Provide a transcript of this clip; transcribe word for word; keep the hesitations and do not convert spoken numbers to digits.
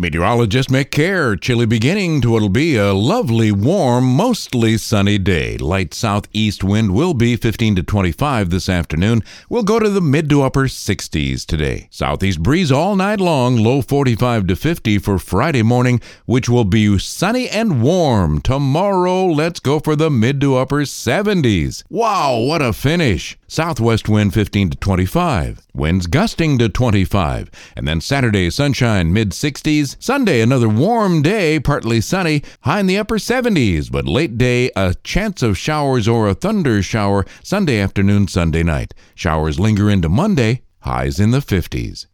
Meteorologist Mick Kerr. Chilly beginning to what'll be a lovely, warm, mostly sunny day. Light southeast wind will be fifteen to twenty-five this afternoon. We'll go to the mid to upper sixties today. Southeast breeze all night long, low forty-five to fifty for Friday morning, which will be sunny and warm. Tomorrow, let's go for the mid to upper seventies. Wow, what a finish. Southwest wind fifteen to twenty-five. Winds gusting to twenty-five. And then Saturday, sunshine, mid sixties. Sunday, another warm day, partly sunny, high in the upper seventies, but late day, a chance of showers or a thunder shower Sunday afternoon, Sunday night. Showers linger into Monday, highs in the fifties.